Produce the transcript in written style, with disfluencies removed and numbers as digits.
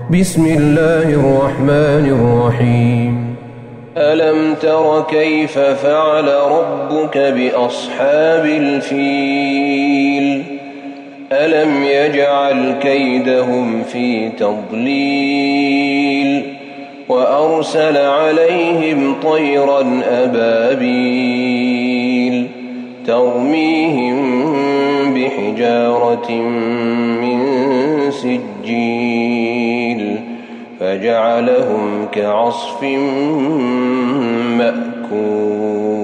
بسم الله الرحمن الرحيم ألم تر كيف فعل ربك بأصحاب الفيل ألم يجعل كيدهم في تضليل وأرسل عليهم طيرا أبابيل ترميهم بحجارة من سجيل فجعلهم كعصف مأكول.